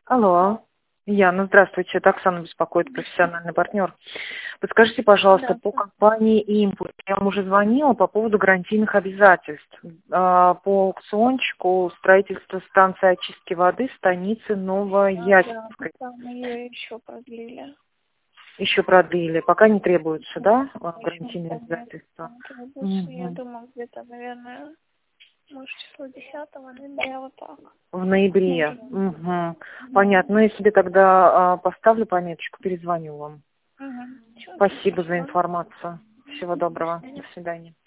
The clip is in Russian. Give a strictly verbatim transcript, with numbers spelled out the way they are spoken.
Алло. Яна, здравствуйте. Это Оксана беспокоит, профессиональный партнер. Подскажите, пожалуйста, по Здравствуйте. компании «Импульс». Я вам уже звонила по поводу гарантийных обязательств. А, По аукциончику строительства станции очистки воды станицы А, да, Новоясенской. там ее еще продлили. Еще продлили. Пока не требуются, Да, да, а, конечно, гарантийные пока нет. обязательства? Там требуется, я Мгм. думаю, где-то, наверное, может, число десятого ноября, вот так. В ноябре. Может быть. Мгм. Да. Понятно. Ну, я себе тогда а, поставлю пометочку, перезвоню вам. Угу. Все, Спасибо за спасибо. информацию. Всего До доброго. свидания. До свидания.